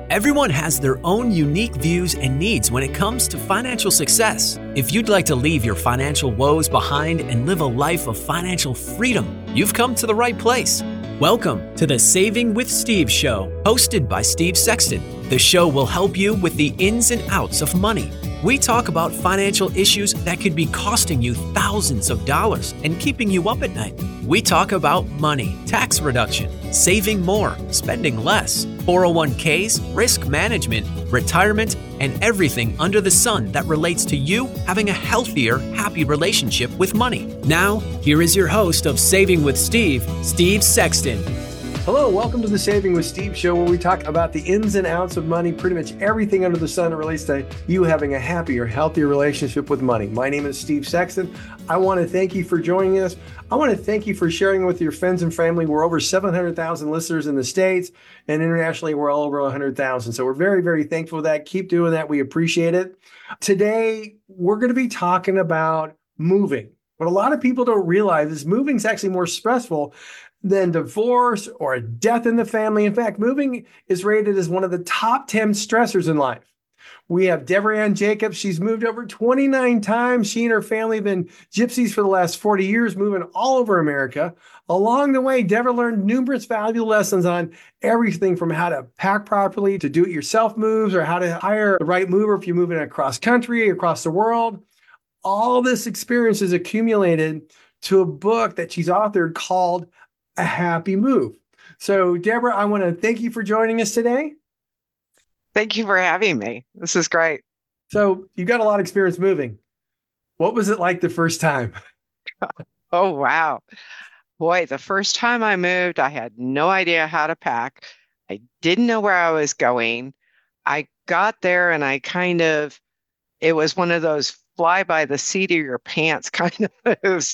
Everyone has their own unique views and needs when it comes to financial success. If you'd like to leave your financial woes behind and live a life of financial freedom, you've come to the right place. Welcome to the Saving with Steve show, hosted by Steve Sexton. The show will help you with the ins and outs of money. We talk about financial issues that could be costing you thousands of dollars and keeping you up at night. We talk about money, tax reduction, saving more, spending less, 401ks, risk management, retirement, and everything under the sun that relates to you having a healthier, happy relationship with money. Now, here is your host of Saving with Steve, Steve Sexton. Hello, welcome to the Saving with Steve show, where we talk about the ins and outs of money, pretty much everything under the sun that relates to you having a happier, healthier relationship with money. My name is Steve Sexton. I want to thank you for joining us. I want to thank you for sharing with your friends and family. We're over 700,000 listeners in the States, and internationally, we're all over 100,000. So we're very, very thankful for that. Keep doing that. We appreciate it. Today, we're going to be talking about moving. What a lot of people don't realize is moving is actually more stressful than divorce or a death in the family. In fact, moving is rated as one of the top 10 stressors in life. We have Deborah Ann Jacobs. She's moved over 29 times. She and her family have been gypsies for the last 40 years, moving all over America. Along the way, Deborah learned numerous valuable lessons on everything from how to pack properly to do-it-yourself moves, or how to hire the right mover if you're moving across country, across the world. All this experience is accumulated to a book that she's authored called A Happy Move. So, Deborah, I want to thank you for joining us today. Thank you for having me. This is great. So, you've got a lot of experience moving. What was it like the first time? Oh, wow. Boy, the first time I moved, I had no idea how to pack. I didn't know where I was going. I got there and it was one of those fly by the seat of your pants kind of moves.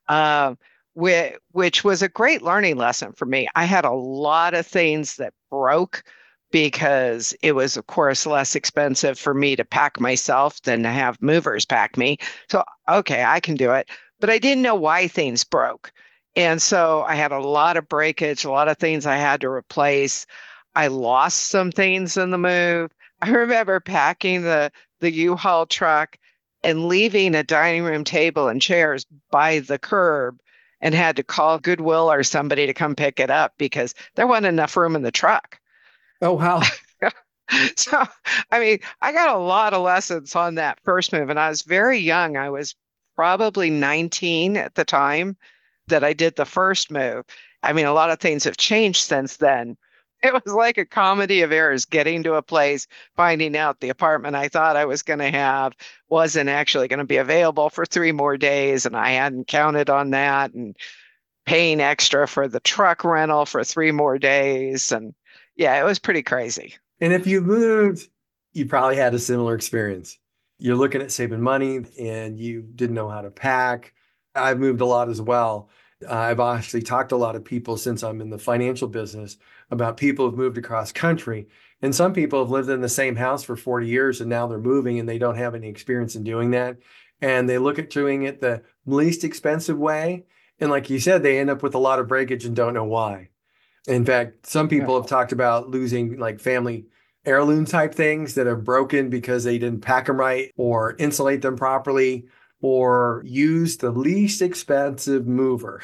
Which was a great learning lesson for me. I had a lot of things that broke because it was, of course, less expensive for me to pack myself than to have movers pack me. So, okay, I can do it. But I didn't know why things broke. And so I had a lot of breakage, a lot of things I had to replace. I lost some things in the move. I remember packing the U-Haul truck and leaving a dining room table and chairs by the curb, and had to call Goodwill or somebody to come pick it up because there wasn't enough room in the truck. Oh, wow. So, I got a lot of lessons on that first move, and I was very young. I was probably 19 at the time that I did the first move. A lot of things have changed since then. It was like a comedy of errors, getting to a place, finding out the apartment I thought I was going to have wasn't actually going to be available for 3 more days. And I hadn't counted on that, and paying extra for the truck rental for 3 more days. And yeah, it was pretty crazy. And if you moved, you probably had a similar experience. You're looking at saving money and you didn't know how to pack. I've moved a lot as well. I've actually talked to a lot of people since I'm in the financial business about people who've moved across country. And some people have lived in the same house for 40 years and now they're moving and they don't have any experience in doing that. And they look at doing it the least expensive way. And like you said, they end up with a lot of breakage and don't know why. In fact, some people have talked about losing like family heirloom type things that have broken because they didn't pack them right or insulate them properly, or use the least expensive mover.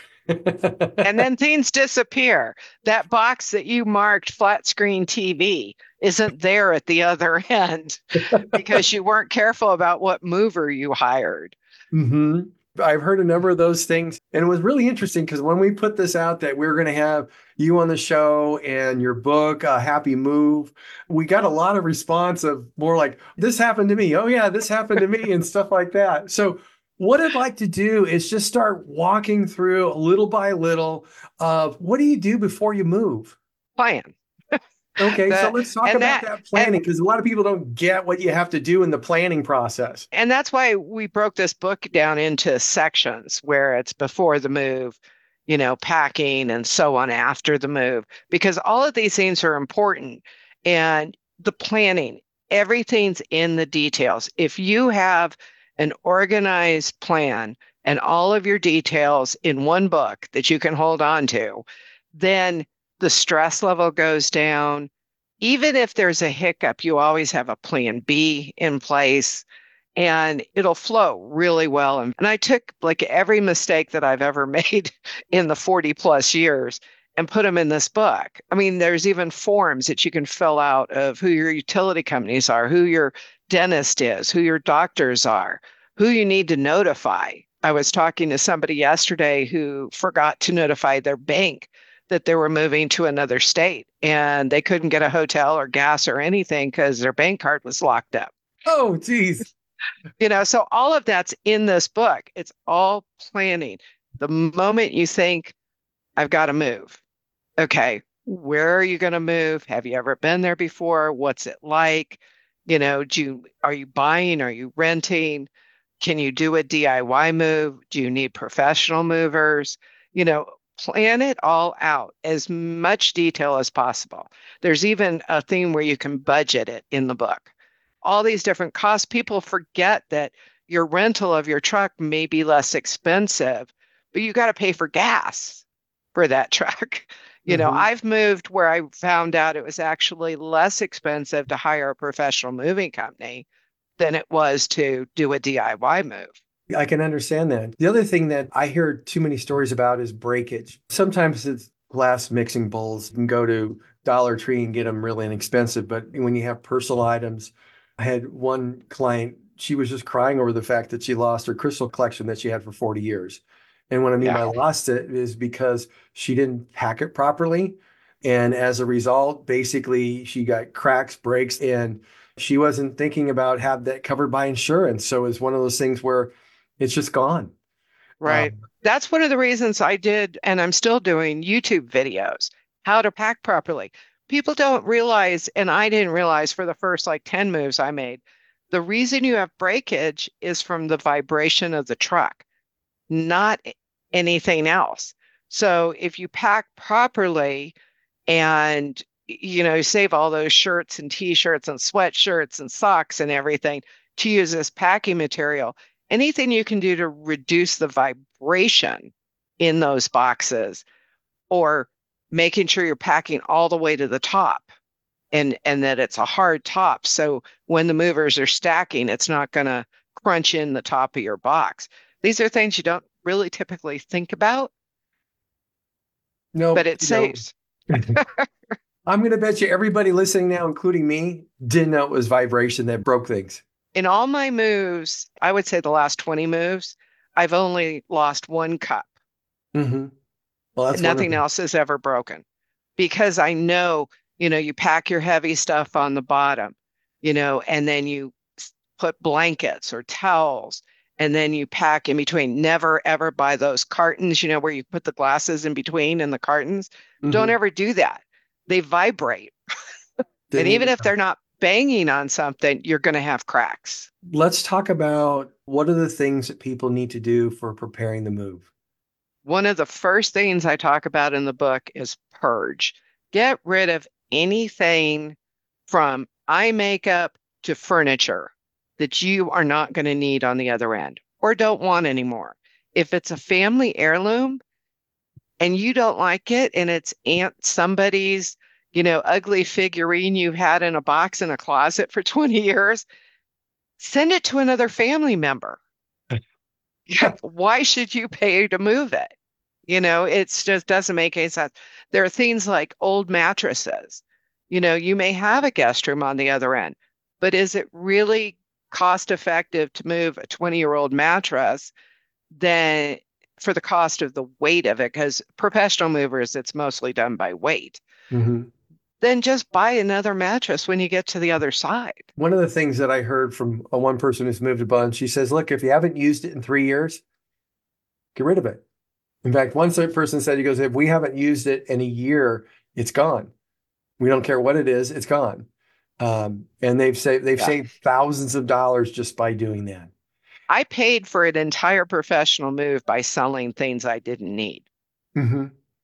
And then things disappear. That box that you marked flat screen TV isn't there at the other end because you weren't careful about what mover you hired. Mm-hmm. I've heard a number of those things. And it was really interesting because when we put this out that we were going to have you on the show and your book, Happy Move, we got a lot of response of more like, this happened to me. Oh, yeah, this happened to me and stuff like that. So what I'd like to do is just start walking through little by little of what do you do before you move? Plan. Okay, so let's talk about that planning, because a lot of people don't get what you have to do in the planning process. And that's why we broke this book down into sections where it's before the move, packing, and so on after the move, because all of these things are important. And the planning, everything's in the details. If you have an organized plan and all of your details in one book that you can hold on to, then the stress level goes down. even if there's a hiccup, you always have a plan B in place and it'll flow really well. And I took like every mistake that I've ever made in the 40 plus years and put them in this book. I mean, there's even forms that you can fill out of who your utility companies are, who your dentist is, who your doctors are, who you need to notify. I was talking to somebody yesterday who forgot to notify their bank that they were moving to another state and they couldn't get a hotel or gas or anything because their bank card was locked up. Oh, geez. So all of that's in this book. It's all planning. The moment you think, I've got to move, okay, where are you going to move? Have you ever been there before? What's it like? Are you buying? Are you renting? Can you do a DIY move? Do you need professional movers? Plan it all out as much detail as possible. There's even a thing where you can budget it in the book. All these different costs. People forget that your rental of your truck may be less expensive, but you got to pay for gas for that truck. I've moved where I found out it was actually less expensive to hire a professional moving company than it was to do a DIY move. I can understand that. The other thing that I hear too many stories about is breakage. Sometimes it's glass mixing bowls. You can go to Dollar Tree and get them really inexpensive. But when you have personal items, I had one client, she was just crying over the fact that she lost her crystal collection that she had for 40 years. And what I mean by lost it is because she didn't pack it properly. And as a result, basically, she got cracks, breaks, and she wasn't thinking about have that covered by insurance. So it's one of those things where it's just gone. Right. That's one of the reasons I did, and I'm still doing YouTube videos, how to pack properly. People don't realize, and I didn't realize for the first like 10 moves I made, the reason you have breakage is from the vibration of the truck, not anything else. So if you pack properly and save all those shirts and t-shirts and sweatshirts and socks and everything to use as packing material, anything you can do to reduce the vibration in those boxes, or making sure you're packing all the way to the top and that it's a hard top. So when the movers are stacking, it's not going to crunch in the top of your box. These are things you don't really typically think about. No, but it saves. I'm going to bet you everybody listening now, including me, didn't know it was vibration that broke things. In all my moves, I would say the last 20 moves, I've only lost one cup. Mm-hmm. Well, that's nothing wonderful. else is ever broken because I know, you pack your heavy stuff on the bottom, and then you put blankets or towels, and then you pack in between. Never, ever buy those cartons, where you put the glasses in between and the cartons. Mm-hmm. Don't ever do that. They vibrate. And even if they're not banging on something, you're going to have cracks. Let's talk about what are the things that people need to do for preparing the move. One of the first things I talk about in the book is purge. Get rid of anything from eye makeup to furniture that you are not going to need on the other end or don't want anymore. If it's a family heirloom and you don't like it and it's Aunt somebody's, ugly figurine you had in a box in a closet for 20 years, send it to another family member. Why should you pay to move it? It just doesn't make any sense. There are things like old mattresses. You may have a guest room on the other end, but is it really cost effective to move a 20-year-old mattress than for the cost of the weight of it? Because professional movers, it's mostly done by weight. Mm-hmm. Then just buy another mattress when you get to the other side. One of the things that I heard from one person who's moved a bunch, she says, look, if you haven't used it in 3 years, get rid of it. In fact, one person said, he goes, if we haven't used it in a year, it's gone. We don't care what it is, it's gone. And they've saved thousands of dollars just by doing that. I paid for an entire professional move by selling things I didn't need. Mm-hmm.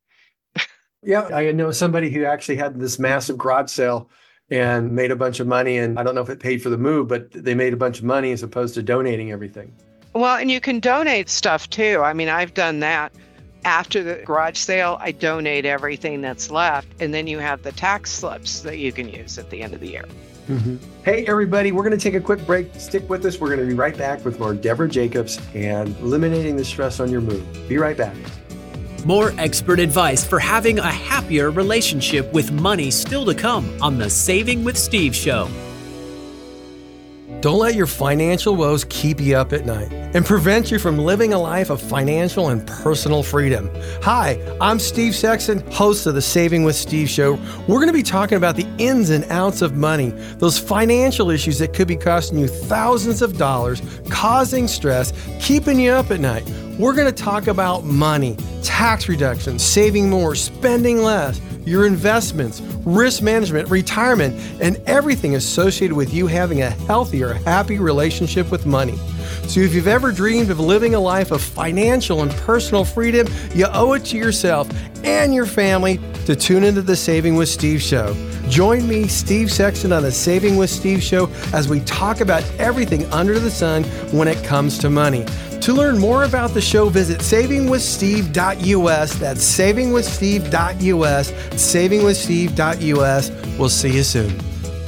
Yeah, I know somebody who actually had this massive garage sale and made a bunch of money. And I don't know if it paid for the move, but they made a bunch of money as opposed to donating everything. Well, and you can donate stuff too. I mean, I've done that. After the garage sale, I donate everything that's left. And then you have the tax slips that you can use at the end of the year. Mm-hmm. Hey, everybody, we're going to take a quick break. Stick with us. We're going to be right back with more Deborah Jacobs and eliminating the stress on your move. Be right back. More expert advice for having a happier relationship with money still to come on the Saving with Steve show. Don't let your financial woes keep you up at night and prevent you from living a life of financial and personal freedom. Hi, I'm Steve Sexton, host of the Saving with Steve show. We're going to be talking about the ins and outs of money, those financial issues that could be costing you thousands of dollars, causing stress, keeping you up at night. We're going to talk about money, tax reduction, saving more, spending less, your investments, risk management, retirement, and everything associated with you having a healthier, happy relationship with money. So if you've ever dreamed of living a life of financial and personal freedom, you owe it to yourself and your family to tune into the Saving with Steve show. Join me, Steve Sexton, on the Saving with Steve show as we talk about everything under the sun when it comes to money. To learn more about the show, visit savingwithsteve.us. That's savingwithsteve.us, savingwithsteve.us. We'll see you soon.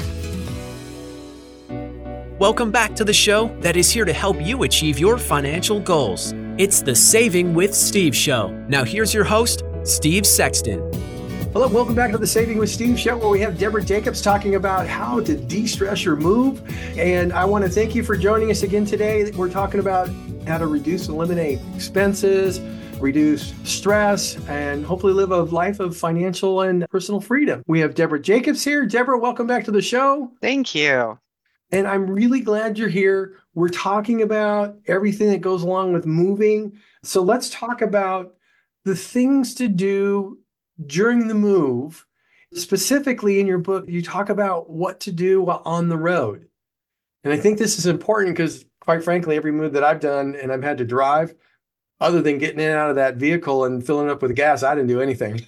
Welcome back to the show that is here to help you achieve your financial goals. It's the Saving with Steve show. Now here's your host, Steve Sexton. Hello, welcome back to the Saving with Steve show, where we have Deborah Jacobs talking about how to de-stress your move. And I want to thank you for joining us again today. We're talking about how to reduce and eliminate expenses, reduce stress, and hopefully live a life of financial and personal freedom. We have Deborah Jacobs here. Deborah, welcome back to the show. Thank you. And I'm really glad you're here. We're talking about everything that goes along with moving. So let's talk about the things to do during the move. Specifically in your book, you talk about what to do while on the road. And I think this is important because, quite frankly, every move that I've done and I've had to drive, other than getting in and out of that vehicle and filling up with gas, I didn't do anything.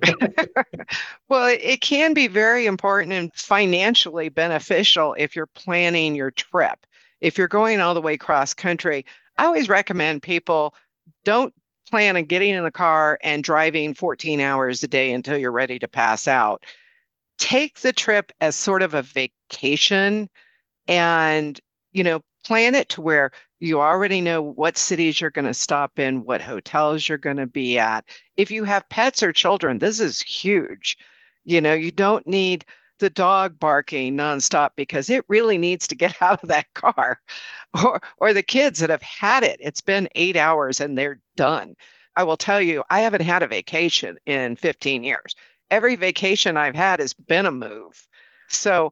Well, it can be very important and financially beneficial if you're planning your trip. If you're going all the way cross country, I always recommend people don't plan on getting in the car and driving 14 hours a day until you're ready to pass out. Take the trip as sort of a vacation and, plan it to where you already know what cities you're going to stop in, what hotels you're going to be at. If you have pets or children, this is huge. You don't need the dog barking nonstop because it really needs to get out of that car. Or the kids that have had it. It's been 8 hours and they're done. I will tell you, I haven't had a vacation in 15 years. Every vacation I've had has been a move. So,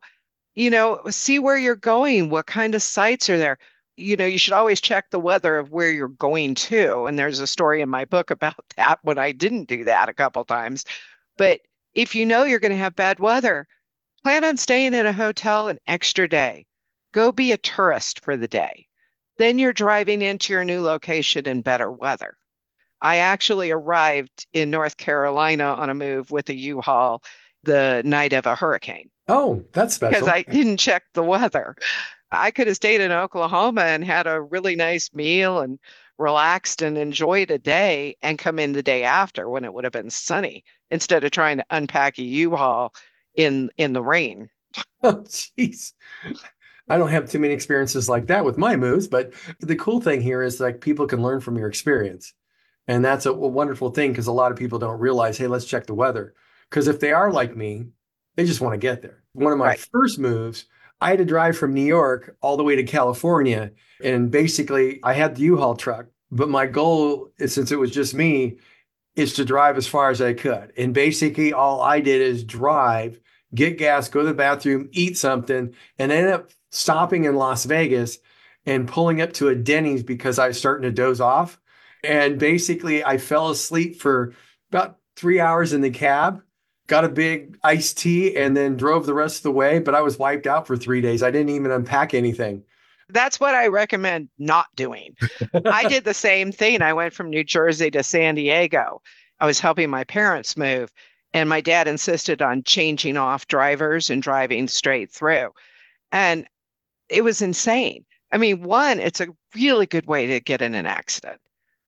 see where you're going, what kind of sites are there. You should always check the weather of where you're going to. And there's a story in my book about that when I didn't do that a couple times. But if you know you're going to have bad weather, plan on staying in a hotel an extra day. Go be a tourist for the day. Then you're driving into your new location in better weather. I actually arrived in North Carolina on a move with a U-Haul the night of a hurricane. Oh, that's special. Because I didn't check the weather. I could have stayed in Oklahoma and had a really nice meal and relaxed and enjoyed a day and come in the day after when it would have been sunny instead of trying to unpack a U-Haul in the rain. Oh, jeez. I don't have too many experiences like that with my moves, but the cool thing here is like people can learn from your experience. And that's a wonderful thing because a lot of people don't realize, hey, let's check the weather. Because if they are like me, they just want to get there. One of my first moves, I had to drive from New York all the way to California. And basically, I had the U-Haul truck. But my goal, since it was just me, is to drive as far as I could. And basically, all I did is drive, get gas, go to the bathroom, eat something, and end up stopping in Las Vegas and pulling up to a Denny's because I was starting to doze off. And basically, I fell asleep for about 3 hours in the cab, got a big iced tea, and then drove the rest of the way. But I was wiped out for 3 days. I didn't even unpack anything. That's what I recommend not doing. I did the same thing. I went from New Jersey to San Diego. I was helping my parents move, and my dad insisted on changing off drivers and driving straight through. And it was insane. I mean, one, it's a really good way to get in an accident.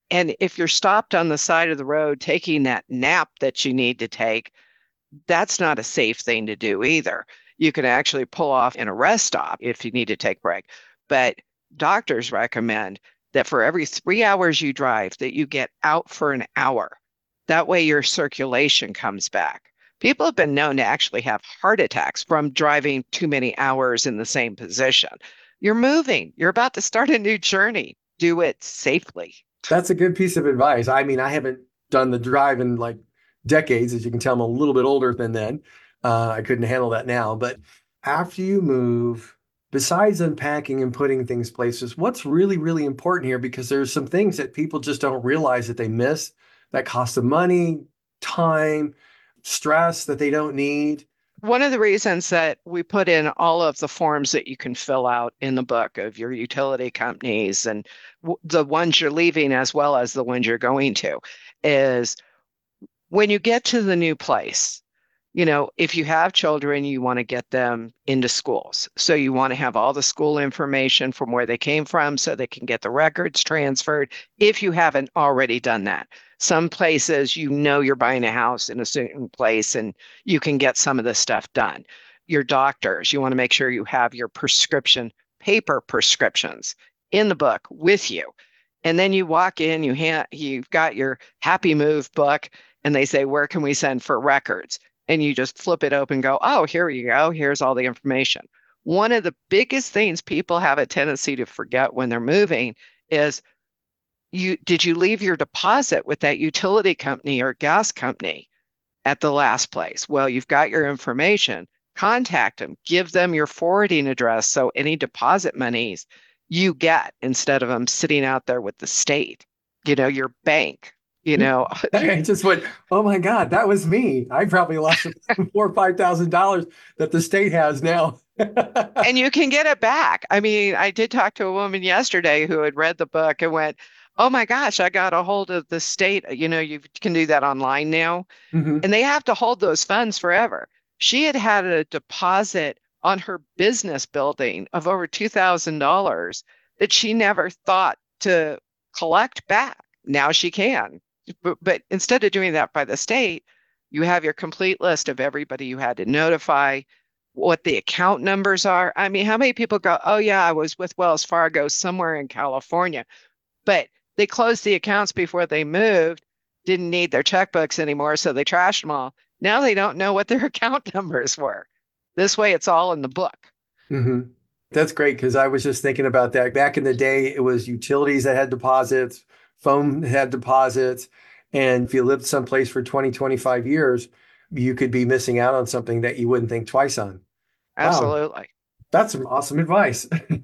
And if you're stopped on the side of the road taking that nap that you need to take, that's not a safe thing to do either. You can actually pull off in a rest stop if you need to take a break. But doctors recommend that for every 3 hours you drive, that you get out for an hour. That way your circulation comes back. People have been known to actually have heart attacks from driving too many hours in the same position. You're moving, you're about to start a new journey. Do it safely. That's a good piece of advice. I mean, I haven't done the drive in like decades. As you can tell, I'm a little bit older than then. I couldn't handle that now. But after you move, besides unpacking and putting things places, what's really, really important here? Because there's some things that people just don't realize that they miss that cost them money, time, stress that they don't need. One of the reasons that we put in all of the forms that you can fill out in the book of your utility companies and the ones you're leaving as well as the ones you're going to is when you get to the new place, if you have children, you want to get them into schools. So you want to have all the school information from where they came from so they can get the records transferred if you haven't already done that. Some places, you're buying a house in a certain place and you can get some of this stuff done. Your doctors, you want to make sure you have your paper prescriptions in the book with you. And then you walk in, you've got your Happy Move book, and they say, where can we send for records? And you just flip it open and go, oh, here you go. Here's all the information. One of the biggest things people have a tendency to forget when they're moving is did you leave your deposit with that utility company or gas company at the last place? Well, you've got your information. Contact them. Give them your forwarding address so any deposit monies you get instead of them sitting out there with the state, your bank. I just went, oh my God, that was me. I probably lost $4,000 or $5,000 that the state has now. And you can get it back. I mean, I did talk to a woman yesterday who had read the book and went, oh my gosh, I got a hold of the state. You can do that online now. Mm-hmm. And they have to hold those funds forever. She had had a deposit on her business building of over $2,000 that she never thought to collect back. Now she can. But instead of doing that by the state, you have your complete list of everybody you had to notify, what the account numbers are. I mean, how many people go, oh, yeah, I was with Wells Fargo somewhere in California, but they closed the accounts before they moved, didn't need their checkbooks anymore, so they trashed them all. Now they don't know what their account numbers were. This way, it's all in the book. Mm-hmm. That's great because I was just thinking about that. Back in the day, it was utilities that had deposits, phone had deposits. And if you lived someplace for 20, 25 years, you could be missing out on something that you wouldn't think twice on. Absolutely. Wow, that's some awesome advice.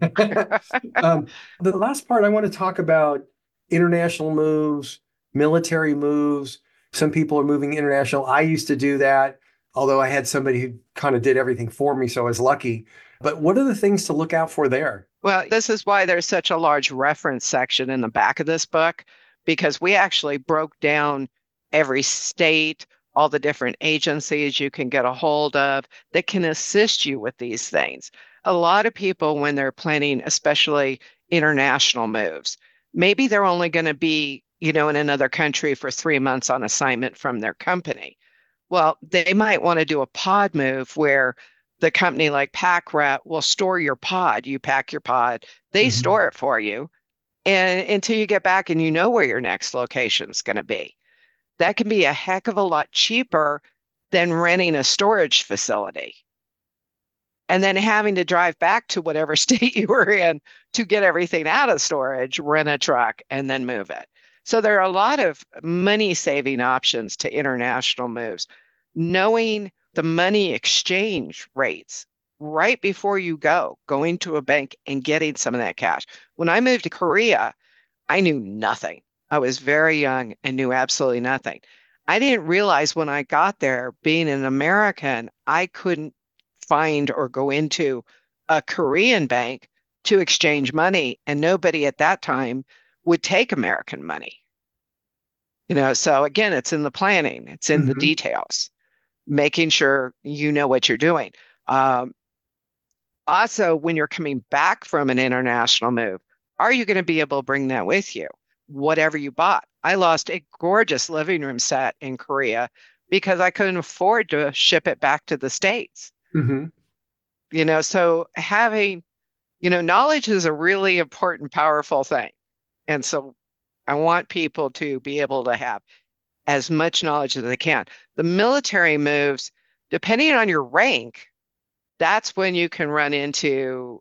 The last part, I want to talk about international moves, military moves. Some people are moving international. I used to do that, although I had somebody who kind of did everything for me, so I was lucky. But what are the things to look out for there? Well, this is why there's such a large reference section in the back of this book, because we actually broke down every state, all the different agencies you can get a hold of that can assist you with these things. A lot of people, when they're planning, especially international moves, maybe they're only going to be, in another country for 3 months on assignment from their company. Well, they might want to do a pod move where the company like PackRat will store your pod. You pack your pod, they store it for you. And until you get back and you know where your next location is going to be. That can be a heck of a lot cheaper than renting a storage facility and then having to drive back to whatever state you were in to get everything out of storage, rent a truck, and then move it. So there are a lot of money-saving options to international moves. Knowing the money exchange rates right before you going to a bank and getting some of that cash. When I moved to Korea, I knew nothing. I was very young and knew absolutely nothing. I didn't realize when I got there, being an American, I couldn't find or go into a Korean bank to exchange money, and nobody at that time would take American money. So again, it's in the planning, it's in the details, making sure you know what you're doing. Also, when you're coming back from an international move, are you going to be able to bring that with you? whatever you bought. I lost a gorgeous living room set in Korea because I couldn't afford to ship it back to the States. Mm-hmm. So having, knowledge is a really important, powerful thing. And so I want people to be able to have as much knowledge as they can. The military moves, depending on your rank, that's when you can run into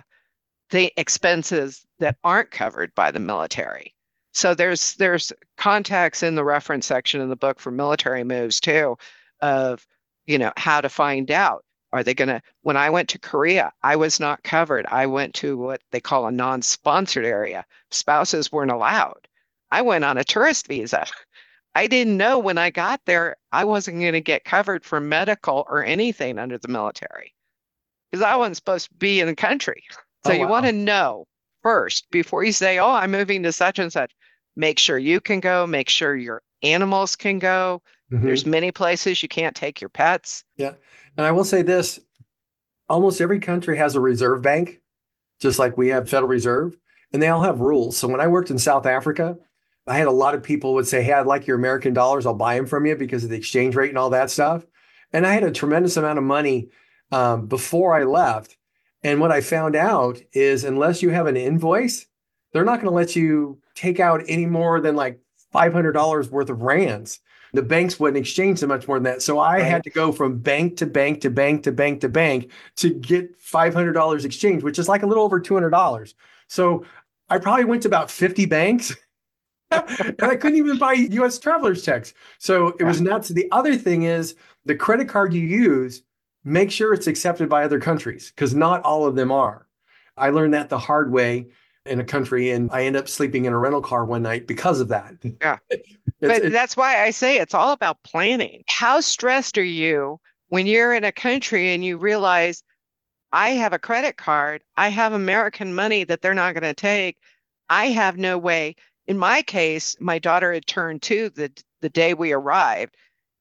the expenses that aren't covered by the military. So there's contacts in the reference section in the book for military moves too, of how to find out. Are they going to, when I went to Korea, I was not covered. I went to what they call a non-sponsored area. Spouses weren't allowed. I went on a tourist visa. I didn't know when I got there, I wasn't going to get covered for medical or anything under the military because I wasn't supposed to be in the country. So Oh, you want wow. to know first before you say, oh, I'm moving to such and such. Make sure you can go, make sure your animals can go. There's Mm-hmm. many places you can't take your pets. Yeah. And I will say this, almost every country has a reserve bank, just like we have Federal Reserve, and they all have rules. So when I worked in South Africa, I had a lot of people would say, hey, I'd like your American dollars. I'll buy them from you because of the exchange rate and all that stuff. And I had a tremendous amount of money before I left. And what I found out is unless you have an invoice, they're not going to let you take out any more than like $500 worth of rands. The banks wouldn't exchange so much more than that. So I Right. had to go from bank to bank to bank to bank to bank to get $500 exchange, which is like a little over $200. So I probably went to about 50 banks and I couldn't even buy US traveler's checks. So it Yeah. was nuts. The other thing is the credit card you use, make sure it's accepted by other countries because not all of them are. I learned that the hard way in a country and I ended up sleeping in a rental car one night because of that. Yeah. It's, But it, that's why I say it's all about planning. How stressed are you when you're in a country and you realize I have a credit card, I have American money that they're not going to take. I have no way. In my case, my daughter had turned 2 the day we arrived,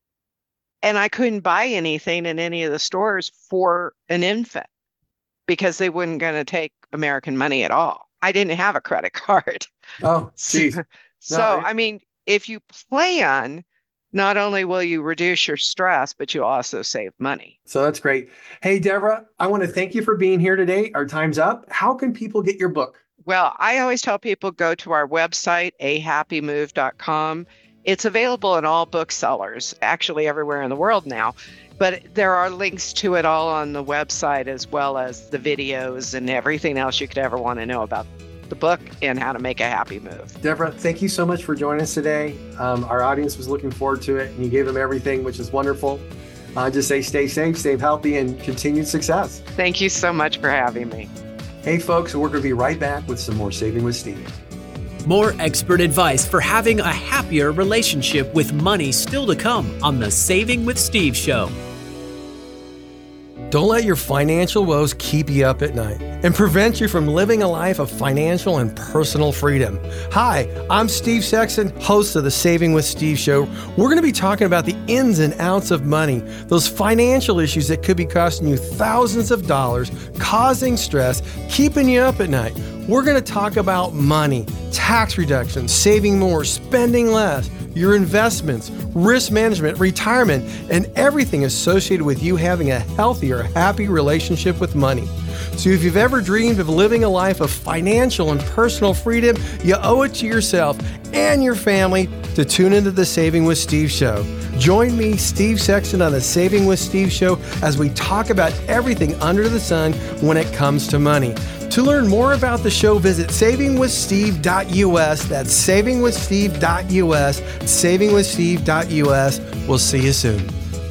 and I couldn't buy anything in any of the stores for an infant because they weren't going to take American money at all. I didn't have a credit card. oh, So, geez. No, so, I mean, if you plan, not only will you reduce your stress, but you also save money. so that's great. Hey, Deborah, I want to thank you for being here today. Our time's up. How can people get your book? Well, I always tell people go to our website, ahappymove.com. It's available in all booksellers, actually everywhere in the world now. But there are links to it all on the website, as well as the videos and everything else you could ever want to know about the book and how to make a happy move. Deborah, thank you so much for joining us today. Our audience was looking forward to it, and you gave them everything, which is wonderful. Just say stay safe, stay healthy, and continued success. Thank you so much for having me. Hey, folks, we're going to be right back with some more Saving with Steve. More expert advice for having a happier relationship with money still to come on the Saving with Steve show. Don't let your financial woes keep you up at night and prevent you from living a life of financial and personal freedom. Hi, I'm Steve Sexton, host of the Saving with Steve show. We're going to be talking about the ins and outs of money, those financial issues that could be costing you thousands of dollars, causing stress, keeping you up at night. We're going to talk about money, tax reduction, saving more, spending less, your investments, risk management, retirement, and everything associated with you having a healthier, happy relationship with money. So if you've ever dreamed of living a life of financial and personal freedom, you owe it to yourself and your family to tune into the Saving with Steve show. Join me, Steve Sexton, on the Saving with Steve show as we talk about everything under the sun when it comes to money. To learn more about the show, visit savingwithsteve.us. That's savingwithsteve.us, savingwithsteve.us. We'll see you soon.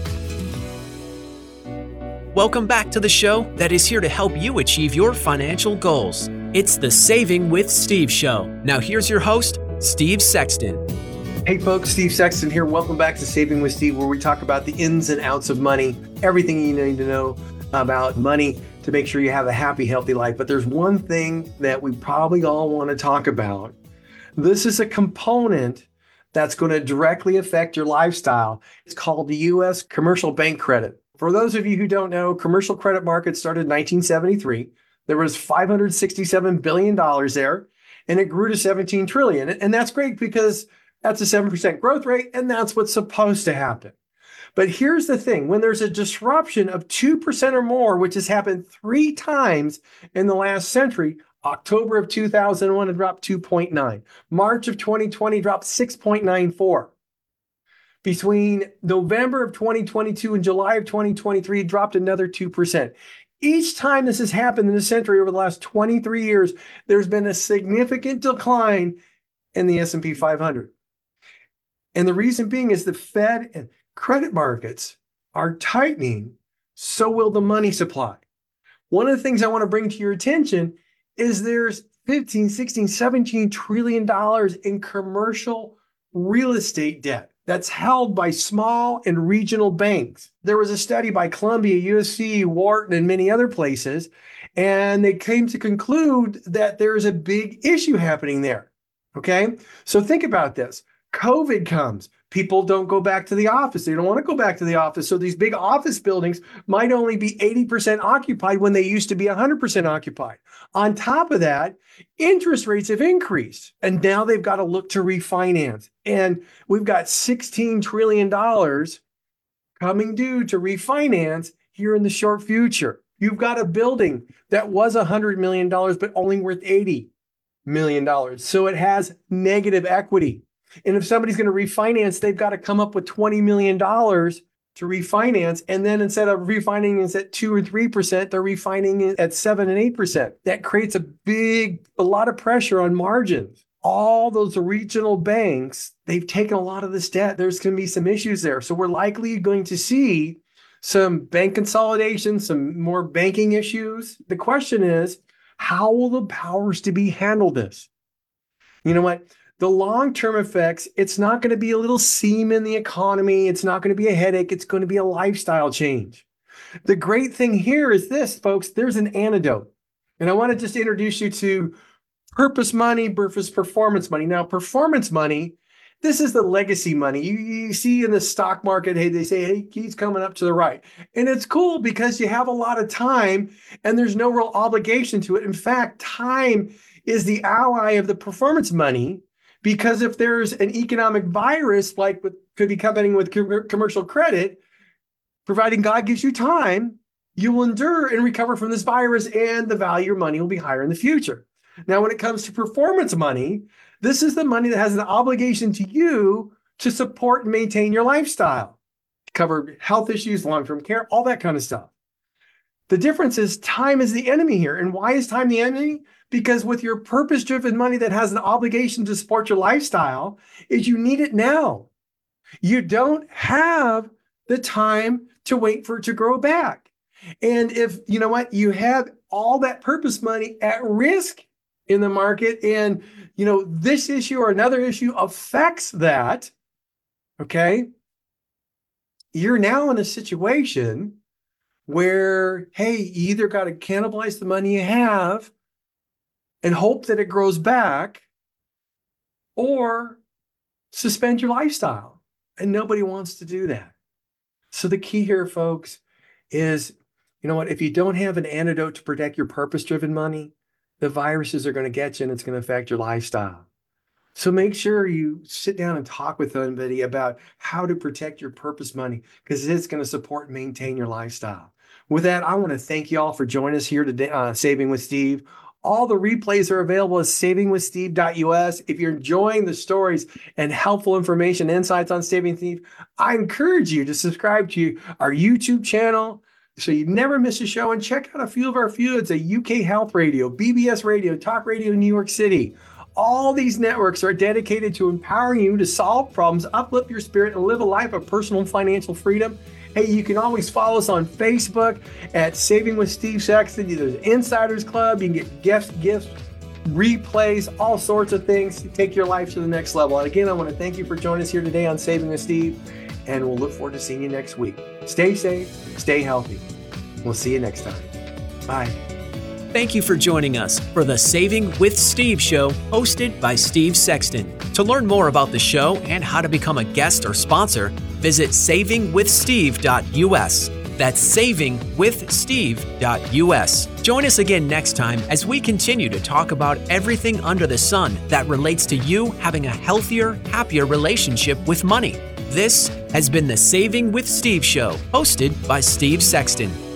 Welcome back to the show that is here to help you achieve your financial goals. It's the Saving with Steve show. Now here's your host, Steve Sexton. Hey folks, Steve Sexton here. Welcome back to Saving with Steve, where we talk about the ins and outs of money, everything you need to know about money to make sure you have a happy, healthy life. But there's one thing that we probably all want to talk about. This is a component that's going to directly affect your lifestyle. It's called the U.S. Commercial Bank Credit. For those of you who don't know, commercial credit market started in 1973. There was $567 billion there. and it grew to 17 trillion. And that's great because that's a 7% growth rate, and that's what's supposed to happen. But here's the thing, when there's a disruption of 2% or more, which has happened 3 times in the last century, October of 2001, it dropped 2.9. March of 2020 dropped 6.94. Between November of 2022 and July of 2023, it dropped another 2%. Each time this has happened in this century over the last 23 years, there's been a significant decline in the S&P 500. And the reason being is the Fed and credit markets are tightening, so will the money supply. One of the things I want to bring to your attention is there's 15, 16, 17 trillion dollars in commercial real estate debt that's held by small and regional banks. There was a study by Columbia, USC, Wharton, and many other places, and they came to conclude that there's a big issue happening there. Okay? So think about this. COVID comes. People don't go back to the office. They don't want to go back to the office. So these big office buildings might only be 80% occupied when they used to be 100% occupied. On top of that, interest rates have increased, and now they've got to look to refinance. And we've got $16 trillion coming due to refinance here in the short future. You've got a building that was $100 million, but only worth $80 million. So it has negative equity. And if somebody's going to refinance, they've got to come up with $20 million to refinance. And then instead of refinancing at 2 or 3%, they're refinancing at 7 and 8%. That creates a lot of pressure on margins. All those regional banks, they've taken a lot of this debt. There's going to be some issues there. So we're likely going to see some bank consolidation, some more banking issues. The question is, how will the powers to be handle this? You know what? The long-term effects, it's not going to be a little seam in the economy. It's not going to be a headache. It's going to be a lifestyle change. The great thing here is this, folks, there's an antidote. And I want to just introduce you to purpose money versus performance money. Now, performance money, this is the legacy money. You see in the stock market, hey, they say, hey, he's coming up to the right. And it's cool because you have a lot of time and there's no real obligation to it. In fact, time is the ally of the performance money. Because if there's an economic virus, like what could be happening with commercial credit, providing God gives you time, you will endure and recover from this virus, and the value of your money will be higher in the future. Now, when it comes to performance money, this is the money that has an obligation to you to support and maintain your lifestyle, cover health issues, long-term care, all that kind of stuff. The difference is time is the enemy here. And why is time the enemy? Because with your purpose-driven money that has an obligation to support your lifestyle, is you need it now. You don't have the time to wait for it to grow back. And if, you know what, you have all that purpose money at risk in the market, and, you know, this issue or another issue affects that, okay, you're now in a situation where, hey, you either got to cannibalize the money you have and hope that it grows back, or suspend your lifestyle. And nobody wants to do that. So the key here, folks, is, you know what, if you don't have an antidote to protect your purpose-driven money, the viruses are going to get you and it's going to affect your lifestyle. So make sure you sit down and talk with somebody about how to protect your purpose money, because it's going to support and maintain your lifestyle. With that, I want to thank you all for joining us here today, Saving with Steve. All the replays are available at savingwithsteve.us. If you're enjoying the stories and helpful information, insights on Saving Steve, I encourage you to subscribe to our YouTube channel so you never miss a show, and check out a few of our affiliates at UK Health Radio, BBS Radio, Talk Radio in New York City. All these networks are dedicated to empowering you to solve problems, uplift your spirit, and live a life of personal and financial freedom. Hey, you can always follow us on Facebook at Saving with Steve Sexton. There's an Insiders Club. You can get gifts, replays, all sorts of things to take your life to the next level. And again, I want to thank you for joining us here today on Saving with Steve, and we'll look forward to seeing you next week. Stay safe, stay healthy. We'll see you next time. Bye. Thank you for joining us for the Saving with Steve show, hosted by Steve Sexton. To learn more about the show and how to become a guest or sponsor, visit savingwithsteve.us. That's savingwithsteve.us. Join us again next time as we continue to talk about everything under the sun that relates to you having a healthier, happier relationship with money. This has been the Saving with Steve Show, hosted by Steve Sexton.